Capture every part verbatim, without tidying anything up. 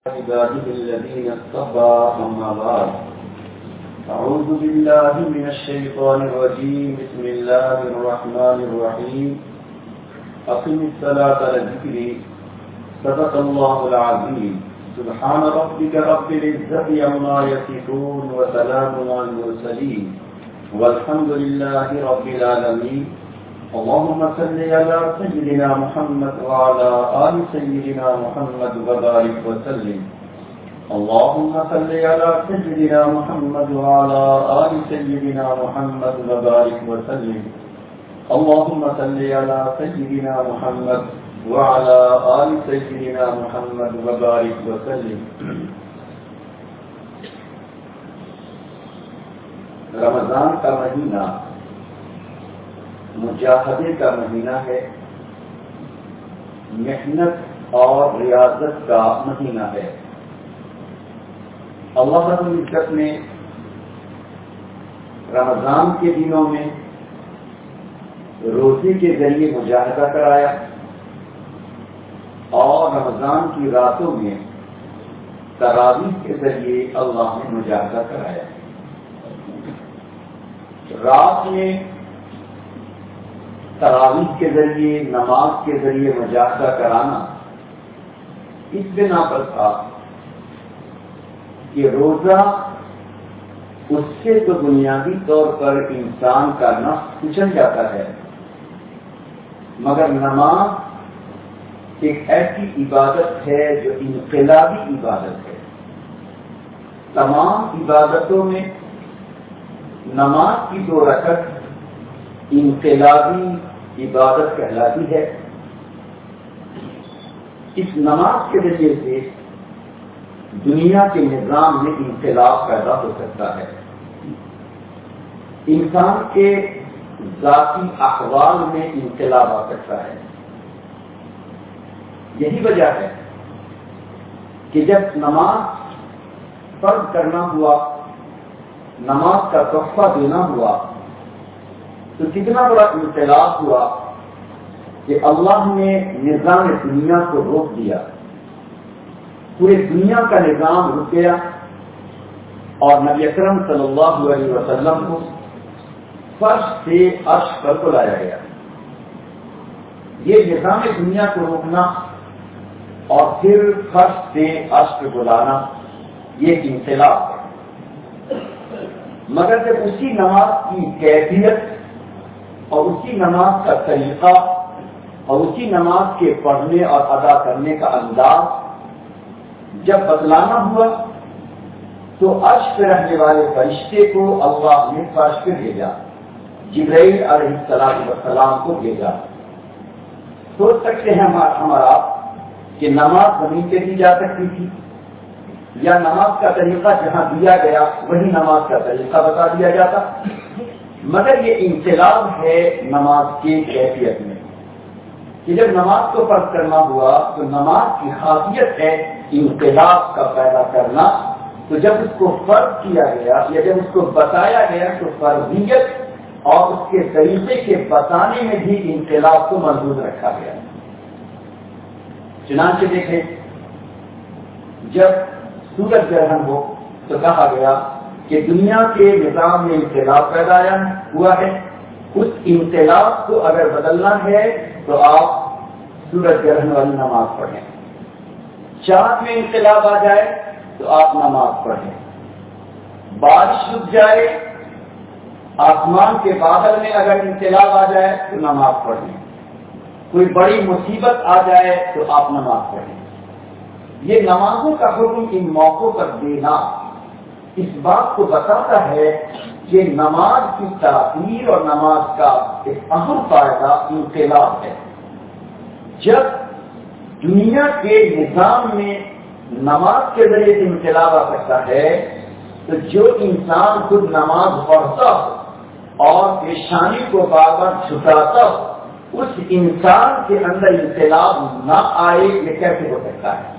عباده الذين اصطفى أما بعد أعوذ بالله من الشيطان الرجيم بسم الله الرحمن الرحيم أقم الصلاة لذكري صدق الله العظيم سبحان ربك رب العزة عما يصفون وسلام على المرسلين والحمد لله رب العالمين اللهم صل على سيدنا محمد وعلى آل سيدنا محمد وبارك وسلم اللهم صل على سيدنا محمد وعلى آل سيدنا محمد وبارك وسلم اللهم صل على سيدنا محمد وعلى آل سيدنا محمد وبارك وسلم. رمضان کا مہینہ مجاہدے کا مہینہ ہے، محنت اور ریاضت کا مہینہ ہے. اللہ رب العزت نے رمضان کے دنوں میں روزے کے ذریعے مجاہدہ کرایا اور رمضان کی راتوں میں تراویح کے ذریعے اللہ نے مجاہدہ کرایا. رات میں تراویح کے ذریعے نماز کے ذریعے مجاہدہ کرانا اس بنا پر تھا کہ روزہ اس سے تو بنیادی طور پر انسان کا نفس کچل جاتا ہے، مگر نماز ایک ایسی عبادت ہے جو انقلابی عبادت ہے. تمام عبادتوں میں نماز کی دو رکعت انقلابی عبادت کہلاتی ہے. اس نماز کے ذریعے سے دنیا کے نظام میں انقلاب پیدا ہو سکتا ہے. انسان کے ذاتی احوال میں انقلاب آ سکتا ہے. یہی وجہ ہے کہ جب نماز فرض کرنا ہوا، نماز کا تحفہ دینا ہوا، تو کتنا بڑا انقلاب ہوا کہ اللہ نے نظام دنیا کو روک دیا. پورے دنیا کا نظام رک گیا اور نبی اکرم صلی اللہ علیہ وسلم کو فرش سے عرش پر بلایا گیا. یہ نظام دنیا کو روکنا اور پھر فرش سے عرش پہ بلانا یہ انقلاب ہے. مگر جب اسی نماز کی کیفیت اور اسی نماز کا طریقہ اور اسی نماز کے پڑھنے اور ادا کرنے کا انداز جب بدلانا ہوا تو عرش پہ رہنے والے فرشتے کو اللہ نے فرش پہ بھیجا، جبرائیل علیہ السلام والسلام کو بھیجا. سوچ سکتے ہیں ہمارا کہ نماز زمین پہ دی جا سکتی تھی یا نماز کا طریقہ جہاں دیا گیا وہی نماز کا طریقہ بتا دیا جاتا. مگر یہ انقلاب ہے نماز کی کیفیت میں کہ جب نماز کو فرض کرنا ہوا تو نماز کی خاصیت ہے انقلاب کا پیدا کرنا. تو جب اس کو فرض کیا گیا یا جب اس کو بتایا گیا تو فرضیت اور اس کے طریقے کے بتانے میں بھی انقلاب کو محدود رکھا گیا. چنانچہ دیکھیں، جب سورج گرہن ہو تو کہا گیا کہ دنیا کے نظام میں انقلاب پیدا ہوا ہے، اس انقلاب کو اگر بدلنا ہے تو آپ سورج گرہن والی نماز پڑھیں. چاند میں انقلاب آ جائے تو آپ نماز پڑھیں. بارش رک جائے، آسمان کے بادل میں اگر انقلاب آ جائے تو نماز پڑھیں. کوئی بڑی مصیبت آ جائے تو آپ نماز پڑھیں. یہ نمازوں کا حکم ان موقعوں پر دینا اس بات کو بتاتا ہے کہ نماز کی تاثیر اور نماز کا ایک اہم فائدہ انقلاب ہے. جب دنیا کے نظام میں نماز کے ذریعے سے انقلاب آ سکتا ہے تو جو انسان خود نماز پڑھتا ہو اور پیشانی کو بار بار جھکاتا ہو، اس انسان کے اندر انقلاب نہ آئے یہ کیسے ہو سکتا ہے؟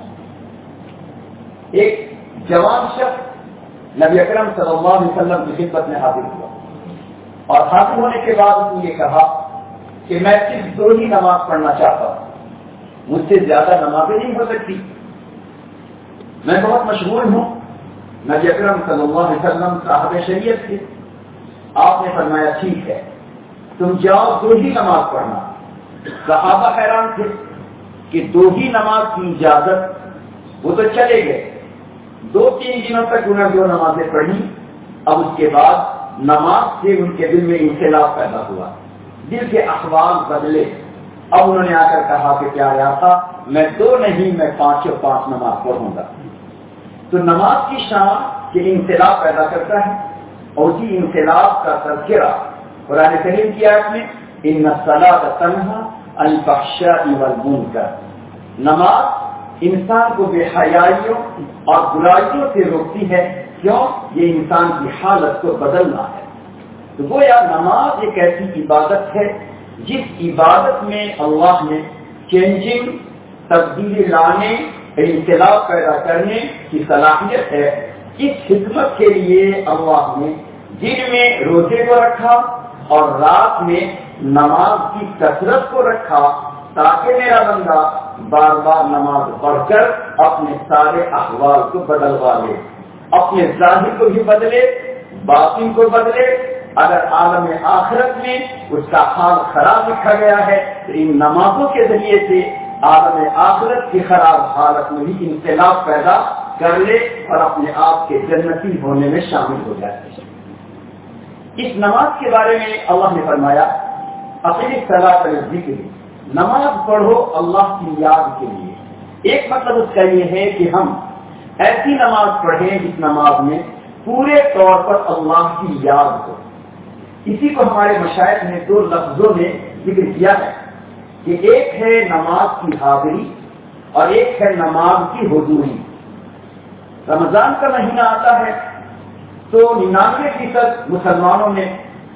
ایک جوان شخص نبی اکرم صلی اللہ علیہ وسلم کی خدمت میں حاضر ہوا اور حاضر ہونے کے بعد اس نے یہ کہا کہ میں صرف دو ہی نماز پڑھنا چاہتا ہوں، مجھ سے زیادہ نمازیں نہیں ہو سکتی. میں بہت مشغول ہوں، نبی اکرم صلی اللہ علیہ وسلم صاحب شریعت تھے، آپ نے فرمایا ٹھیک ہے تم جاؤ دو ہی نماز پڑھنا۔ صحابہ حیران تھے کہ دو ہی نماز کی اجازت، وہ تو چلے گئے، دو تین دنوں تک انہوں نے دو نمازیں پڑھی، اب اس کے بعد نماز سے ان کے دل میں انقلاب پیدا ہوا، دل کے احوال بدلے، اب انہوں نے آ کر کہا کہ پیارے آقا میں دو نہیں میں پانچوں پانچ نماز پڑھوں گا۔ تو نماز کی شان کے انقلاب پیدا کرتا ہے، اور اسی انقلاب کا تذکرہ قرآن کریم کی آیت میں ان الصلاۃ تنہی عن الفحشاء والمنکر، نماز انسان کو بے حیائیوں اور برائیوں سے روکتی ہے، کیوں؟ یہ انسان کی حالت کو بدلنا ہے۔ تو گویا نماز ایک ایسی عبادت ہے جس عبادت میں اللہ نے چینجنگ، تبدیلی لانے، انقلاب پیدا کرنے کی صلاحیت ہے۔ اس خدمت کے لیے اللہ نے دن میں روزے کو رکھا اور رات میں نماز کی کثرت کو رکھا، تاکہ میرا بندہ بار بار نماز پڑھ کر اپنے سارے احوال کو بدلوا لے، اپنے ظاہر کو بھی بدلے، باطن کو بدلے۔ اگر عالم آخرت میں اس کا حال خراب لکھا گیا ہے تو ان نمازوں کے ذریعے سے عالم آخرت کی خراب حالت میں بھی انقلاب پیدا کر لے اور اپنے آپ کے جنتی ہونے میں شامل ہو جائے۔ اس نماز کے بارے میں اللہ نے فرمایا اپنی صلاۃ الذکر، نماز پڑھو اللہ کی یاد کے لیے۔ ایک مطلب اس کا یہ ہے کہ ہم ایسی نماز پڑھیں جس نماز میں پورے طور پر اللہ کی یاد ہو۔ اسی کو ہمارے مشائخ نے دو لفظوں میں ذکر کیا ہے کہ ایک ہے نماز کی حاضری اور ایک ہے نماز کی حضوری۔ رمضان کا مہینہ آتا ہے تو ننانوے فیصد مسلمانوں میں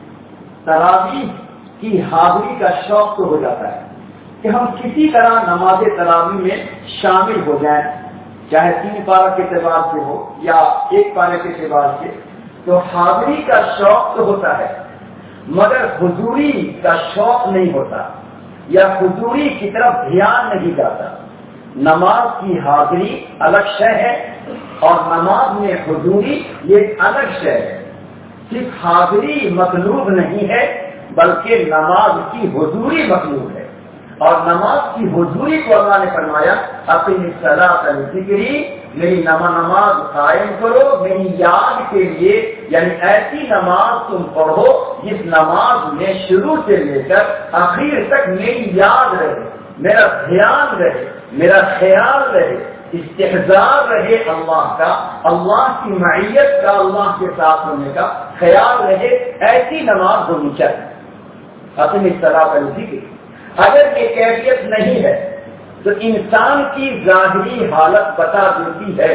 تراویح کی حاضری کا شوق تو ہو جاتا ہے کہ ہم کسی طرح نماز تراویح میں شامل ہو جائیں، چاہے تین پارہ کے اعتبار سے ہو یا ایک پارے کے اعتبار سے، تو حاضری کا شوق تو ہوتا ہے مگر حضوری کا شوق نہیں ہوتا یا حضوری کی طرف دھیان نہیں جاتا۔ نماز کی حاضری الگ شے ہے اور نماز میں حضوری یہ الگ شے ہے۔ صرف حاضری مطلوب نہیں ہے بلکہ نماز کی حضوری مطلوب ہے، اور نماز کی حضوری کو اللہ نے فرمایا اقیم الصلاۃ لذکری، میری نماز قائم کرو میری یاد کے لیے، یعنی ایسی نماز تم پڑھو جس نماز میں شروع سے لے کر آخر تک میری یاد رہے، میرا دھیان رہے، میرا خیال رہے، استحضار رہے اللہ کا، اللہ کی معیت کا، اللہ کے ساتھ ہونے کا خیال رہے، ایسی نماز ہونی چاہیے۔ اپنی اصطلاح الذکر اگر یہ کیفیت نہیں ہے تو انسان کی ظاہری حالت بتا دیتی ہے،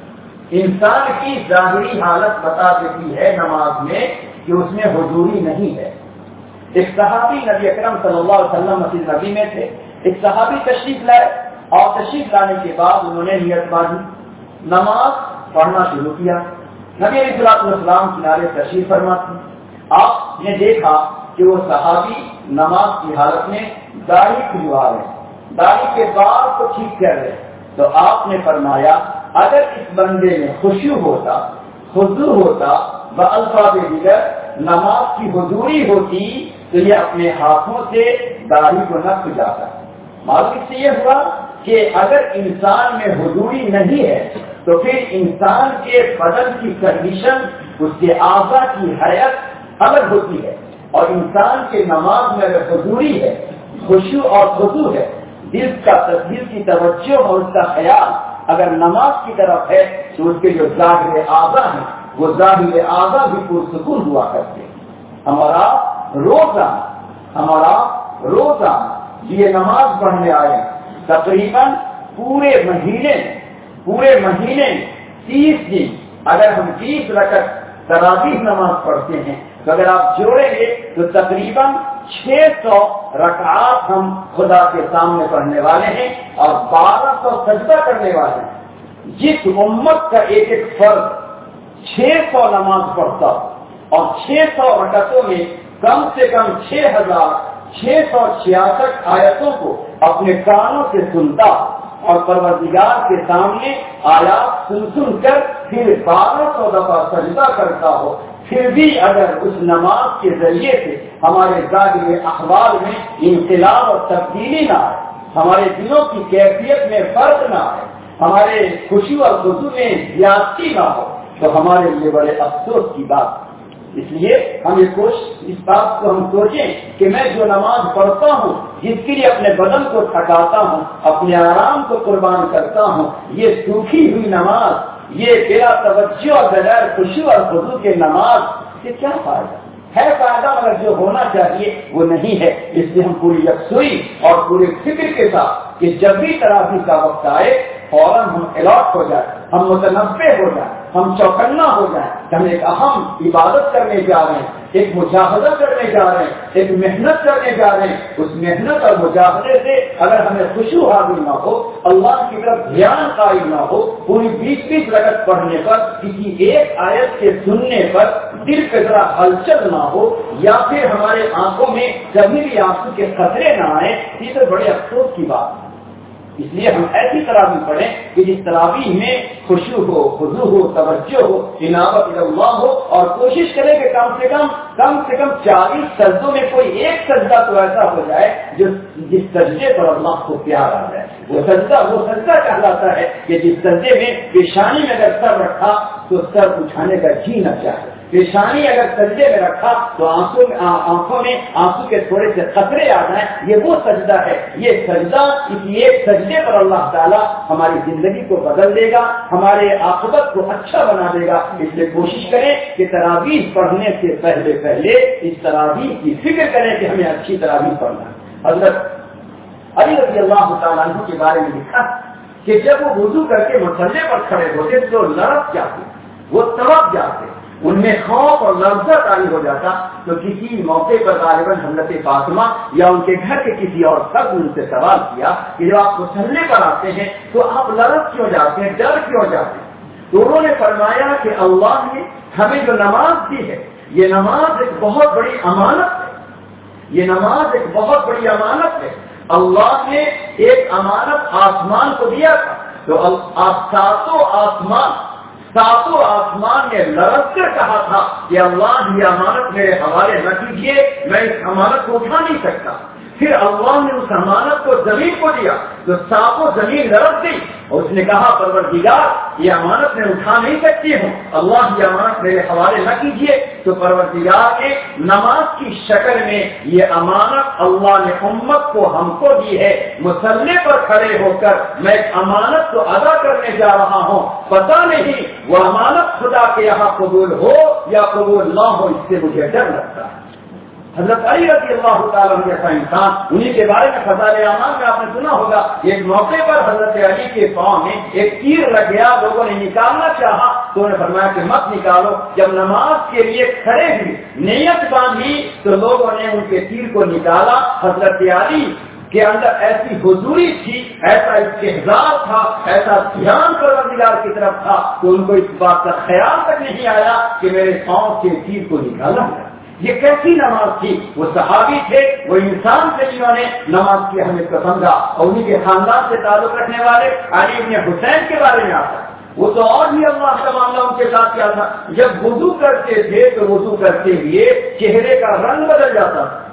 انسان کی ظاہری حالت بتا دیتی ہے نماز میں کہ اس میں حضوری نہیں ہے۔ ایک صحابی نبی اکرم صلی اللہ علیہ وسلم مسجد نبی میں تھے، ایک صحابی تشریف لائے اور تشریف لانے کے بعد انہوں نے نیت باندھی، نماز پڑھنا شروع کیا۔ نبی علیہ الصلوۃ والسلام کنارے تشریف فرما تھے، آپ نے دیکھا کہ وہ صحابی نماز کی حالت میں داڑھی کھلوا رہے ہیں، داڑھی کے بال کو ٹھیک کر رہے ہیں، تو آپ نے فرمایا اگر اس بندے میں خشوع ہوتا، خضوع ہوتا، بالفاظ دیگر نماز کی حضوری ہوتی تو یہ اپنے ہاتھوں سے داڑھی کو نہ کھجاتا۔ معلوم اس سے یہ ہوا کہ اگر انسان میں حضوری نہیں ہے تو پھر انسان کے بدن کی کنڈیشن، اس کے اعضاء کی حیت الگ ہوتی ہے، اور انسان کے نماز میں اگر حضوری ہے، خشوع اور خضوع ہے، دل کا دل کی توجہ اور اس کا خیال اگر نماز کی طرف ہے تو اس کے جو ظاہر اعضاء ہیں وہ ظاہر اعضاء بھی پرسکون ہوا کرتے ہیں۔ ہمارا روزہ ہمارا روزہ یہ نماز پڑھنے آئے تقریباً پورے مہینے پورے مہینے تیس دن اگر ہم تیس رکعت تراویح نماز پڑھتے ہیں تو اگر آپ جوڑیں گے تو تقریباً چھ سو رکعات ہم خدا کے سامنے پڑھنے والے ہیں اور بارہ سو سجدہ کرنے والے ہیں۔ جس امت کا ایک ایک فرد چھ سو نماز پڑھتا اور چھ سو رکعتوں میں کم سے کم چھ ہزار چھ سو چھیاسٹھ آیتوں کو اپنے کانوں سے سنتا اور پروردگار کے سامنے آیات سن سن کر پھر بارہ سو دفعہ سجدہ کرتا ہو، پھر بھی اگر اس نماز کے ذریعے سے ہمارے ظاہری احوال میں انقلاب اور تبدیلی نہ آئے، ہمارے دلوں کی کیفیت میں فرق نہ آئے، ہمارے خوشی اور خضوع میں زیادتی نہ ہو، تو ہمارے لیے بڑے افسوس کی بات۔ اس لیے ہم یہ کوشش اس بات کو ہم سوچیں کہ میں جو نماز پڑھتا ہوں، جس کے لیے اپنے بدن کو تھکاتا ہوں، اپنے آرام کو قربان کرتا ہوں، یہ سوکھی ہوئی نماز، یہ بلا توجہ اور بغیر خوشی اور خضوع کے نماز سے کیا فائدہ ہے؟ فائدہ مگر جو ہونا چاہیے وہ نہیں ہے۔ اس لیے ہم پوری یکسوئی اور پورے فکر کے ساتھ کہ جب بھی تراویح کا وقت آئے فوراً ہم الرٹ ہو جائیں، ہم متنبع ہو جائیں، ہم چوکنا ہو جائیں کہ ہم ایک اہم عبادت کرنے جا رہے ہیں، ایک مجاہدہ کرنے جا رہے ہیں، ایک محنت کرنے جا رہے ہیں۔ اس محنت اور مجاہدے سے اگر ہمیں خوشو حاضر نہ ہو، اللہ کی طرف دھیان قائم نہ ہو، پوری بیس بیس رکعت پڑھنے پر، کسی ایک آیت کے سننے پر دل پہ ذرا ہلچل نہ ہو، یا پھر ہمارے آنکھوں میں کبھی بھی آنسو کے قطرے نہ آئے، یہ تو بڑے افسوس کی بات ہے۔ اس لیے ہم ایسی تراویح پڑھیں کہ جس تراویح میں خشوع ہو، خضوع ہو، توجہ ہو، انابت اللہ ہو، اور کوشش کریں کہ کم سے کم کم سے کم چالیس سجدوں میں کوئی ایک سجدہ تو ایسا ہو جائے جو جس سجدے پر اللہ کو پیار آ جائے۔ وہ سجدہ وہ سجدہ کہلاتا ہے کہ جس سجدے میں پیشانی میں اگر سر رکھا تو سر اٹھانے کا جی نہ چاہے، پیشانی اگر سجدے میں رکھا تو آنکھوں میں آنکھوں میں آنسو کے تھوڑے سے قطرے آ جائیں، یہ وہ سجدہ ہے۔ یہ سجدہ کسی ایک سجدے پر اللہ تعالیٰ ہماری زندگی کو بدل دے گا، ہمارے عاقبت کو اچھا بنا دے گا۔ اس لیے کوشش کریں کہ تراویح پڑھنے سے پہلے پہلے اس تراویح کی فکر کریں کہ ہمیں اچھی تراویح پڑھنا ہے۔ حضرت علی رضی اللہ تعالیٰ عنہ کے بارے میں لکھا کہ جب وہ وضو کر کے مصلی پر کھڑے ہوتے تو لرز جاتے، وہ تڑپ جاتے، ان میں خوف اور لرزت عاری ہو جاتا۔ تو کسی موقع پر غالباً حضرت فاطمہ یا ان کے گھر کے کسی اور فرد نے ان سے سوال کیا کہ جب آپ مصلی پر آتے ہیں تو آپ لرز کیوں جاتے ہیں، ڈر کیوں جاتے ہیں؟ تو انہوں نے فرمایا کہ اللہ نے ہمیں جو نماز دی ہے، یہ نماز ایک بہت بڑی امانت ہے، یہ نماز ایک بہت بڑی امانت ہے۔ اللہ نے ایک امانت آسمان کو دیا تھا، تو ساتوں آسمان ساتوں آسمان نے لرز کر کہا تھا کہ اللہ یہ امانت میرے حوالے نہ کیجیے، میں اس امانت کو اٹھا نہیں سکتا۔ پھر اللہ نے اس امانت کو زمین کو دیا تو ساتوں زمین لرز گئی، اور اس نے کہا پروردگار یہ امانت میں اٹھا نہیں سکتی ہوں، اللہ یہ امانت میرے حوالے نہ کیجیے۔ تو پروردگار نے نماز کی شکل میں یہ امانت اللہ نے امت کو ہم کو دی ہے۔ مصلی پر کھڑے ہو کر میں ایک امانت کو ادا کرنے جا رہا ہوں، پتہ نہیں وہ امانت خدا کے یہاں قبول ہو یا قبول نہ ہو، اس سے مجھے ڈر لگتا ہے۔ حضرت علی رضی اللہ تعالیٰ عنہ جیسا انسان، انہی کے بارے میں فضائل اعمال میں آپ نے سنا ہوگا، ایک موقع پر حضرت علی کے پاؤں میں ایک تیر لگ گیا، لوگوں نے نکالنا چاہا تو انہوں نے فرمایا کہ مت نکالو۔ جب نماز کے لیے کھڑے ہوئے، نیت باندھی، تو لوگوں نے ان کے تیر کو نکالا۔ حضرت علی کے اندر ایسی حضوری تھی، ایسا استحضار تھا، ایسا دھیان پروردگار کی طرف تھا کہ ان کو اس بات کا خیال تک نہیں آیا کہ میرے پاؤں کے تیر کو نکالا گیا۔ یہ کیسی نماز تھی؟ وہ صحابی تھے، وہ انسان تھے جنہوں نے نماز کی اہمیت کو سمجھا، اور انہیں کے خاندان سے تعلق رکھنے والے علی ابن حسین کے بارے میں آتا ہے، وہ تو اور بھی اللہ کا معاملہ ان کے ساتھ کیا تھا، جب وضو کرتے تھے تو وضو کرتے ہوئے چہرے کا رنگ بدل جاتا تھا،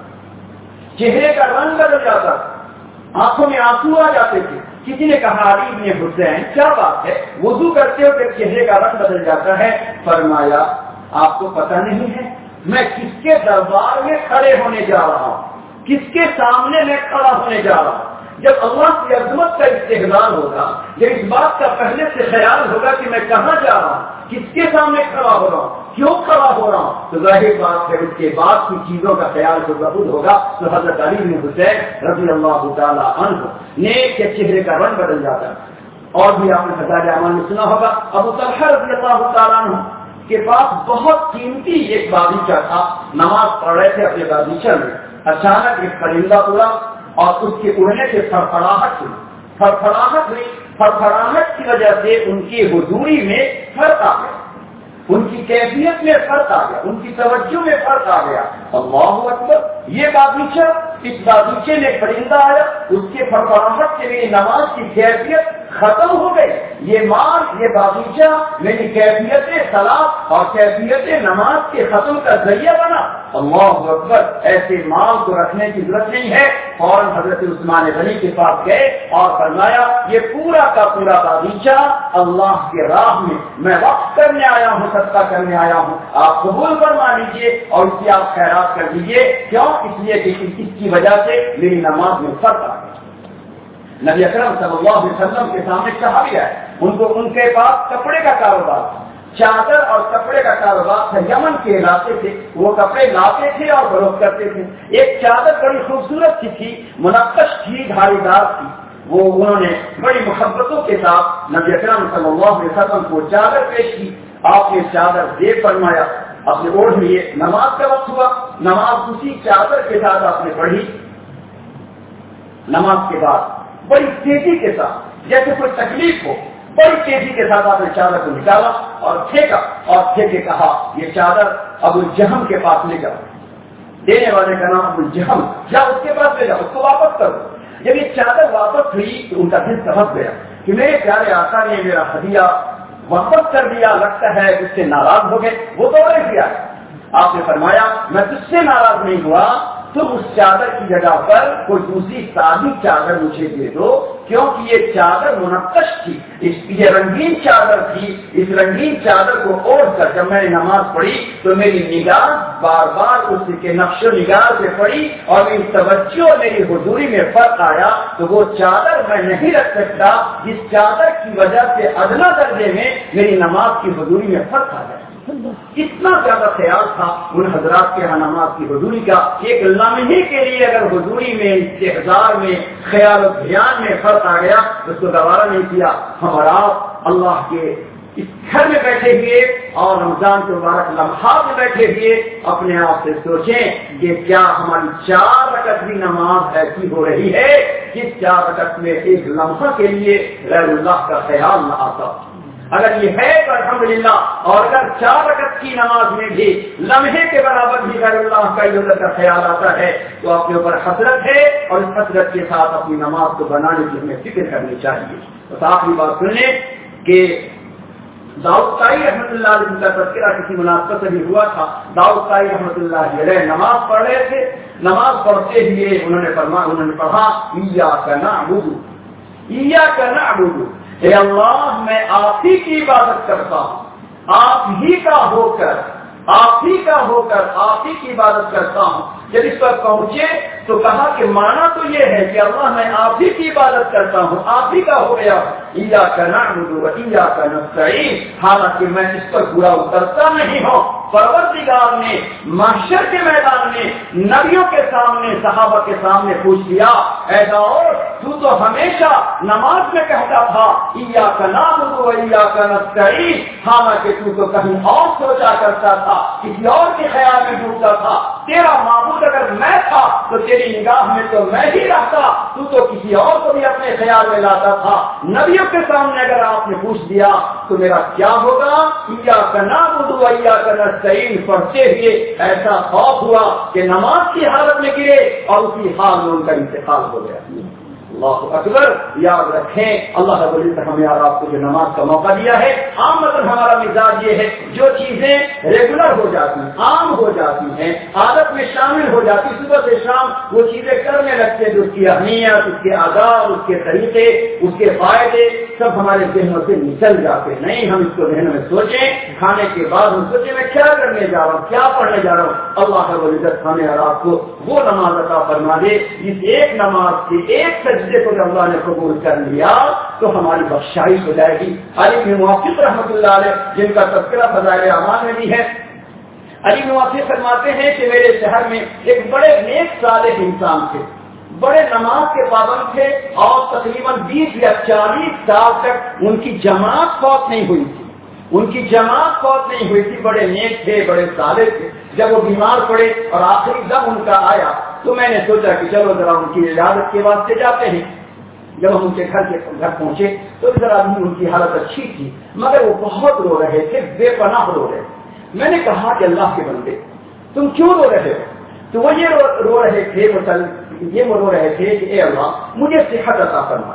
چہرے کا رنگ بدل جاتا تھا، آنکھوں میں آنسو آ جاتے تھے۔ کسی نے کہا علی ابن حسین کیا بات ہے، وضو کرتے ہوئے چہرے کا رنگ بدل جاتا ہے؟ فرمایا آپ کو پتہ نہیں ہے میں کس کے دربار میں کھڑے ہونے جا رہا ہوں، کس کے سامنے میں کھڑا ہونے جا رہا ہوں۔ جب اللہ کی عظمت کا استحضار ہوگا، جب اس بات کا پہلے سے خیال ہوگا کہ میں کہاں جا رہا ہوں، کس کے سامنے کھڑا ہو رہا ہوں، کیوں کھڑا ہو رہا ہوں، تو ظاہر بات ہے اس کے بعد کی چیزوں کا خیال تو ضرور ہوگا۔ تو حضرت علی بن حسین رضی اللہ تعالیٰ عنہ نے کے چہرے کا رنگ بدل جاتا ہے۔ اور بھی آپ نے فضائل اعمال میں سنا ہوگا، ابو طلحہ رضی اللہ تعالیٰ عنہ کے پاس بہت قیمتی ایک باغیچہ تھا، نماز پڑھ رہے تھے اپنے باغیچہ میں، اچانک ایک پرندہ اڑا اور اس کے اڑنے سے فڑفڑاہٹ ہوئی، فڑفڑاہٹ ہوئی فڑفڑاہٹ کی وجہ سے ان کی حضوری میں فرق آ گیا، ان کی کیفیت میں فرق آ گیا، ان کی توجہ میں فرق آ گیا، اللہ اکبر، یہ باغیچہ، اس باغیچے میں پرندہ آیا، اس کے فڑفڑاہٹ سے میری نماز کی کیفیت ختم ہو گئی. یہ مال، یہ باغیچہ میری کیفیت صلاۃ اور کیفیت نماز کے ختم کا ذریعہ بنا. اللہ اکبر، ایسے مال کو رکھنے کی ضرورت نہیں ہے. فوراً حضرت عثمان غنی کے پاس گئے اور فرمایا یہ پورا کا پورا باغیچہ اللہ کے راہ میں میں وقف کرنے آیا ہوں، صدقہ کرنے آیا ہوں، آپ قبول فرما لیجیے اور اس کی آپ خیرات کر دیجیے. کیوں؟ اس لیے کہ اس کی وجہ سے میری نماز میں فرق آ گیا. نبی اکرم صلی اللہ علیہ وسلم کے سامنے صحابی ہے، ان کو ان کے پاس کپڑے کا کاروبار تھا، چادر اور کپڑے کا کاروبار تھا. یمن کے علاقے سے وہ کپڑے لاتے تھے اور فروخت کرتے تھے. ایک چادر بڑی خوبصورت سی تھی، منقش تھی، دھاری دار تھی. وہ انہوں نے بڑی محبتوں کے ساتھ نبی اکرم صلی اللہ علیہ وسلم کو چادر پیش کی. آپ نے چادر دے فرمایا، اپنے اوڑھ لیے. نماز کا وقت ہوا، نماز اسی چادر کے ساتھ آپ نے پڑھی. نماز کے بعد بڑی تیزی کے ساتھ، جیسے کوئی تکلیف ہو، بڑی تیزی کے ساتھ آپ نے چادر کو نکالا اور پھینکا اور پھینکے کہا یہ چادر ابو جہم کے پاس لے جاؤ. دینے والے کا نام ابو جہم، جا اس کے پاس لے جاؤ، اس کو واپس کرو. جب یہ چادر واپس ہوئی تو ان کا دل سمجھ گیا کہ میرے پیارے آقا نے میرا ہدیہ واپس کر دیا، لگتا ہے اس سے ناراض ہو گئے. وہ تو اور کیا ہے. آپ نے فرمایا میں تجھ سے ناراض نہیں ہوا، تم اس چادر کی جگہ پر کوئی دوسری سادی چادر مجھے دے دو، کیونکہ یہ چادر منقش تھی، اس یہ رنگین چادر تھی. اس رنگین چادر کو اوڑھ کر جب میں نے نماز پڑھی تو میری نگاہ بار بار اس کے نقش و نگار سے پڑی اور میری توجہ اور میری حضوری میں فرق آیا. تو وہ چادر میں نہیں رکھ سکتا جس چادر کی وجہ سے ادنا درجے میں میری نماز کی حضوری میں فرق آ جائے. اتنا زیادہ خیال تھا ان حضرات کے یہاں نماز کی حضوری کا. ایک لمحے کے لیے اگر حضوری میں، استحضار میں، خیال و دھیان میں فرق آ گیا تو اس کو دوبارہ نہیں کیا. ہمارا اللہ کے اس گھر میں بیٹھے ہوئے اور رمضان کے مبارک لمحات میں بیٹھے ہوئے اپنے آپ سے سوچیں کہ کیا ہماری چار رکعت کی نماز ایسی ہو رہی ہے کہ چار رکعت میں ایک لمحہ کے لیے غیر اللہ کا خیال نہ آتا. اگر یہ ہے تو الحمدللہ، اور اگر چار رکعت کی نماز میں بھی لمحے کے برابر بھی غیر اللہ کا عزت کا خیال آتا ہے تو اپنے اوپر حسرت ہے، اور اس حسرت کے ساتھ اپنی نماز کو بنانے کی ہمیں فکر کرنی چاہیے. بس آخری بات سن لیں کہ داؤد طائی رحمۃ اللہ علیہ کا تذکرہ کسی مناسبت سے بھی ہوا تھا. داؤد طائی رحمۃ اللہ علیہ نماز پڑھ رہے تھے. نماز پڑھتے ہوئے انہوں نے فرمایا، انہوں نے پڑھا ایاک نعبد ایاک نعبد، اے اللہ میں آپ ہی کی عبادت کرتا ہوں، آپ ہی کا ہو کر آپ ہی کا ہو کر آپ ہی کی عبادت کرتا ہوں. جب اس پر پہنچے تو کہا کہ مانا تو یہ ہے کہ اللہ میں آپ ہی کی عبادت کرتا ہوں، آپ ہی کا ہو گیا. ایاک نعبد و ایاک نستعین، حالانکہ میں اس پر پورا اترتا نہیں ہوں. پروردگار نے محشر کے میدان میں نبیوں کے سامنے، صحابہ کے سامنے پوچھ لیا، اے داؤد تو تو ہمیشہ نماز میں کہتا تھا ایاک نعبد و ایاک نستعین، حالانکہ تو تو کہیں اور سوچا کرتا تھا، کسی اور کے خیال میں ڈوبتا تھا. تیرا معبود اگر میں تھا تو تیری نگاہ میں تو میں ہی رہتا، تو تو کسی اور کو بھی اپنے خیال میں لاتا تھا. نبیوں کے سامنے اگر آپ نے پوچھ دیا تو میرا کیا ہوگا؟ ایاک نعبد و ایاک نستعین پڑھتے ہوئے ایسا خوف ہوا کہ نماز کی حالت میں گرے اور اسی حال میں ان کا انتقال ہو گیا. اللہ اکبر. یاد رکھیں اللہ رب العزت ہمیں اور آپ کو جو نماز کا موقع دیا ہے، عام مطلب ہمارا مزاج یہ ہے جو چیزیں ریگولر ہو جاتی ہیں، عام ہو جاتی ہیں، عادت میں شامل ہو جاتی، صبح سے شام وہ چیزیں کرنے لگتے ہیں، اس کی اہمیت، اس کے آداب، اس کے طریقے، اس کے فائدے سب ہمارے ذہنوں سے نکل جاتے ہیں. نہیں، ہم اس کو ذہن میں سوچیں، کھانے کے بعد ہم سوچیں میں کیا کرنے جا رہا ہوں، کیا پڑھنے جا رہا ہوں. اللہ رب العزت ہمیں اور آپ کو وہ نماز عطا فرما دے جس ایک نماز کی ایک سجدے کو جب اللہ نے قبول کر لیا تو ہماری بخشائش ہو جائے گی. علی بن موافق رحمۃ اللہ علیہ جن کا تذکرہ فضائل اعمال میں بھی ہے، علی بن موافق فرماتے ہیں کہ میرے شہر میں ایک بڑے نیک صالح انسان تھے، بڑے نماز کے پابند تھے اور تقریباً بیس یا چالیس سال تک ان کی جماعت فوت نہیں ہوئی تھی ان کی جماعت فوت نہیں ہوئی تھی بڑے نیک تھے، بڑے صالح تھے. جب وہ بیمار پڑے اور آخری دم ان کا آیا تو میں نے سوچا کہ چلو ذرا ان کی عیادت کے واسطے جاتے ہیں. جب ہم ان کے گھر کے گھر پہنچے تو ذرا بھی ان کی حالت اچھی تھی، مگر وہ بہت رو رہے تھے، بے پناہ رو رہے. میں نے کہا کہ اللہ کے بندے تم کیوں رو رہے ہو؟ تو وہ یہ رو, رو رہے تھے مسلم یہ وہ رو رہے تھے کہ اے اللہ مجھے صحت عطا فرما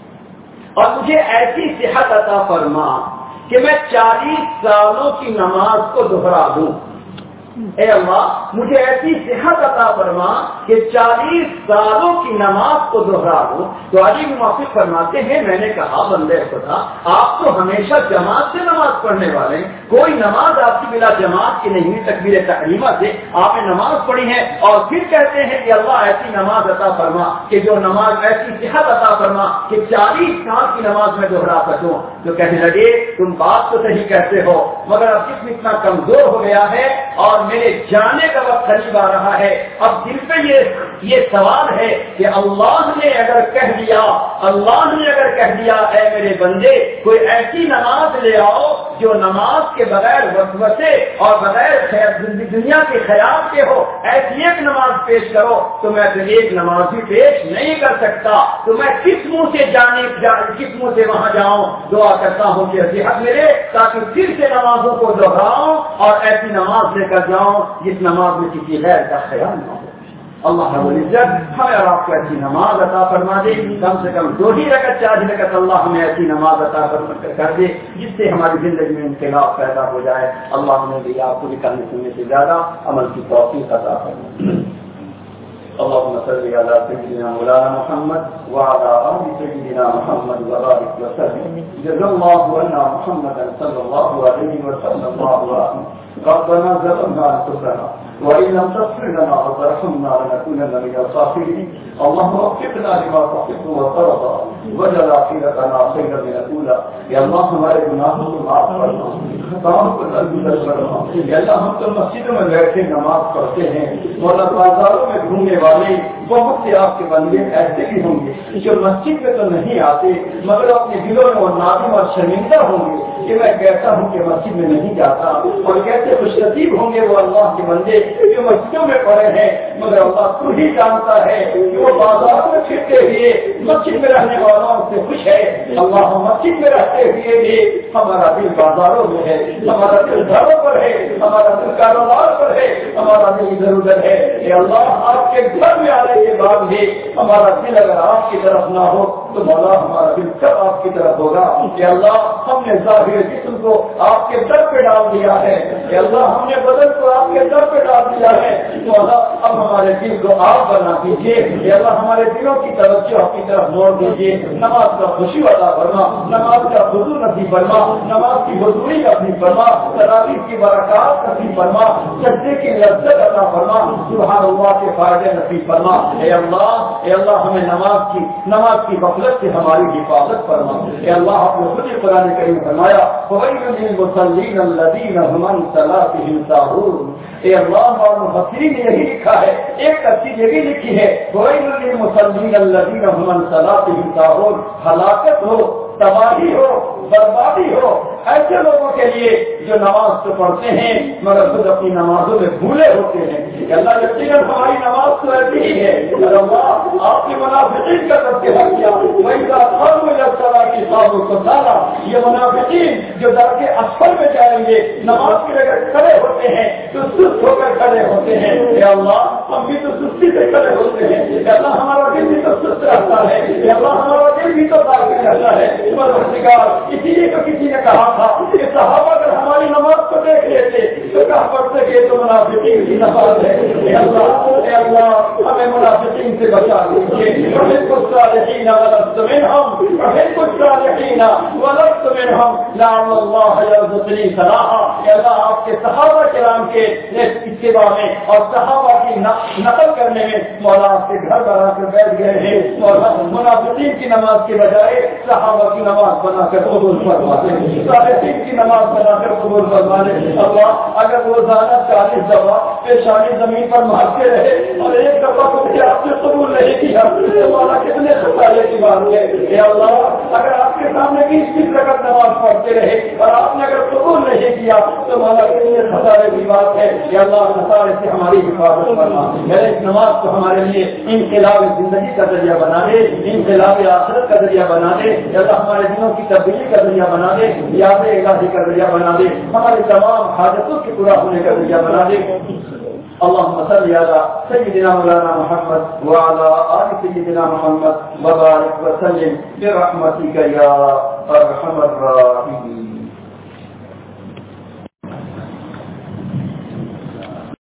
اور مجھے ایسی صحت عطا فرما کہ میں چالیس سالوں کی نماز کو دوہرا دوں. اے اللہ مجھے ایسی صحت عطا فرما کہ چالیس سالوں کی نماز کو دوہرا دوں. تو علی موافق فرماتے ہیں میں نے کہا بندے خدا آپ تو ہمیشہ جماعت سے نماز پڑھنے والے ہیں, کوئی نماز آپ کی بلا جماعت کی نہیں ہوئی تکبیر تحریمہ سے آپ نے نماز پڑھی ہے اور پھر کہتے ہیں کہ اللہ ایسی نماز عطا فرما کہ جو نماز ایسی صحت عطا فرما کہ چالیس سال کی نماز میں دوہرا سکوں. تو کہنے لگے تم بات تو صحیح کہتے ہو مگر اب جسم اتنا کمزور ہو گیا ہے اور میرے جانے کا وقت قریب آ رہا ہے. اب دل پہ یہ یہ سوال ہے کہ اللہ نے اگر کہہ دیا اللہ نے اگر کہہ دیا اے میرے بندے کوئی ایسی نماز لے آؤ جو نماز کے بغیر وسوسے اور بغیر دنیا کے خیال کے ہو, ایسی ایک نماز پیش کرو تو میں تو ایک نماز بھی پیش نہیں کر سکتا. تو میں کس منہ سے جانے جا, کس منہ سے وہاں جاؤں. دعا کرتا ہوں کہ صحت ملے تاکہ پھر سے نمازوں کو دوہراؤں اور ایسی نماز لے کر جاؤں جس نماز میں کسی غیر کا خیال نہ ہو. اللہ رب العزت ہمیں اور آپ کو ایسی نماز عطا فرما دے, کم سے کم دو ہی رکعت چار رکعت اللہ ہمیں ایسی نماز عطا کر دے جس سے ہماری زندگی میں انقلاب پیدا ہو جائے. اللہ ہمیں بھی آپ کو نکالنے سننے سے زیادہ عمل کی توفیق عطا فرمائے. اللهم صل على سيدنا مولانا محمد وعلى آل سيدنا محمد وبارك وسلم. جزا الله عنا محمدا صلى الله عليه وسلم. ربنا ظلمنا انفسنا وإن لم تغفر لنا وترحمنا لنكونن من الخاسرين. اللهم وفقنا لما تحب وترضى واجعل آخرتنا خيرا من الأولى. یا اللہ ہمارے گناہوں کو معاف کرنا, خطاؤں کو درگزر کرنا. یا اللہ ہم تو مسجدوں میں بیٹھے نماز پڑھتے ہیں, مولا بازاروں میں گھومنے والے بہت سے آپ کے بندے ایسے بھی ہوں گے جو مسجد میں تو نہیں آتے مگر اپنے دلوں میں نادم اور شرمندہ ہوں گے کہ میں کہتا ہوں کہ مسجد میں نہیں جاتا. اور کیسے خوش نصیب ہوں گے وہ اللہ کے بندے جو مسجدوں میں پڑے ہیں مگر اللہ تو ہی جانتا ہے کہ وہ بازار میں پھرتے ہوئے مسجد میں رہنے والوں سے خوش ہے. اللہ مسجد میں رہتے ہوئے بھی ہمارا دل بازاروں میں ہے, ہمارا دل گھروں پر ہے, ہمارا دل کاروبار پر ہے, ہمارا دل ادھر ادھر ہے. اے اللہ آپ کے گھر میں آنے کے بعد بھی ہمارا دل اگر آپ کی طرف نہ ہو تو مولا ہمارا دل کب آپ کی طرف ہوگا. اے اللہ ہم نے ظاہر جسم کو آپ کے در پہ ڈال دیا ہے, اے اللہ ہم نے بدن کو آپ کے در پہ ڈال دیا ہے. مولا اب ہمارے دل کو آپ بنا دیجیے. اے اللہ ہمارے دلوں کی توجہ آپ کی طرف موڑ دیجیے. نماز کا خوشی عطا فرما, نماز کا حضور نصیب فرما, نماز کی حضوری نصیب فرما, تراویح کی برکات نصیب فرما, سجدے کی لذت عطا فرما, سبحان اللہ کے فائدے نصیب فرما. اے اللہ اے اللہ ہمیں نماز کی نماز کی غفلت سے ہماری حفاظت فرما. اے اللہ آپ نے خود قرآن کریم فرمایا فویل للمصلین الذین هم عن صلاتهم ساہون. اے اللہ اور مفسرین نے یہی لکھا ہے, ایک تفسیر یہ بھی لکھی ہے فویل للمصلین الذین هم عن صلاتهم ساہون. ہلاکت ہو, تباہی ہو, بربادی ہو ایسے لوگوں کے لیے جو نماز تو پڑھتے ہیں مگر خود اپنی نمازوں میں بھولے ہوتے ہیں. اللہ یقیناً ہماری نماز تو ایسی ہی ہے. اللہ آپ کی منافقین کا تذکرہ کیا, وَإِذَا قَامُوا إِلَى الصَّلَاةِ قَامُوا كُسَالَىٰ. یہ منافقین جو درک اسفل میں جائیں گے نماز کے اگر کھڑے ہوتے ہیں تو سست ہو کر کھڑے ہوتے ہیں. اے اللہ ہم بھی تو سستی سے کھڑے ہوتے ہیں. اے اللہ ہمارا دل بھی تو سست رہتا ہے. اے اللہ ہمارا دل بھی تو طاقت رہتا ہے. اسی لیے تو کسی نے کہا تھا کہ صحابہ اگر ہماری نماز کو دیکھ لیتے تو کہا پڑھتے کہ تو منافقین کی نماز ہے. اے اللہ اے اللہ ہمیں منافقین سے بچا لیجیے. وَحِبُّ الصَّالِحِينَ وَلَسْتُ مِنْهُمْ وَحِبُّ الصَّالِحِينَ وَلَسْتُ مِنْهُمْ لَعَلَّ اللَّهَ يَرْزُقُنِي صَلَاحًا. اے اللہ آپ کے صحابہ کرام کے اتباع میں اور صحابہ کی نقل کرنے میں مولا آپ کے گھر بنا کر بیٹھ گئے ہیں. مولا منافقین کی نماز کے بجائے صحابہ کی نماز بنا کر قبول فرما دے, صالحین کی نماز بنا کر قبول فرما دے. اللہ اگر روزانہ چالیس دفعہ پیشانی زمین پر مارتے رہے اور ایک دفعہ کو بھی آپ نے قبول نہیں کیا تو مولا کتنے خطانے کی بات ہے. اے اللہ اگر آپ کے سامنے بیس بیس رکعت نماز پڑھتے رہے اور آپ نے اگر قبول نہیں کیا تو مولا کتنے خطانے کی بات ہے. اے اللہ خطانے سے ہماری حفاظت فرما. میرے اس نماز کو ہمارے لیے انقلاب زندگی کا ذریعہ بنا دے, انقلاب آخرت کا ذریعہ بنا دے. اے اللہ ہمارے دنوں کی تبدیلی کا ذریعہ بنا دے, یاد الہی کا ذریعہ بنا دے, ہمارے تمام حاجتوں کے پورا ہونے کا ذریعہ بنا دے. اللهم صل على سيدنا مولانا محمد وعلى آل سيدنا محمد وبارك وسلم برحمتك يا أرحم الراحمين.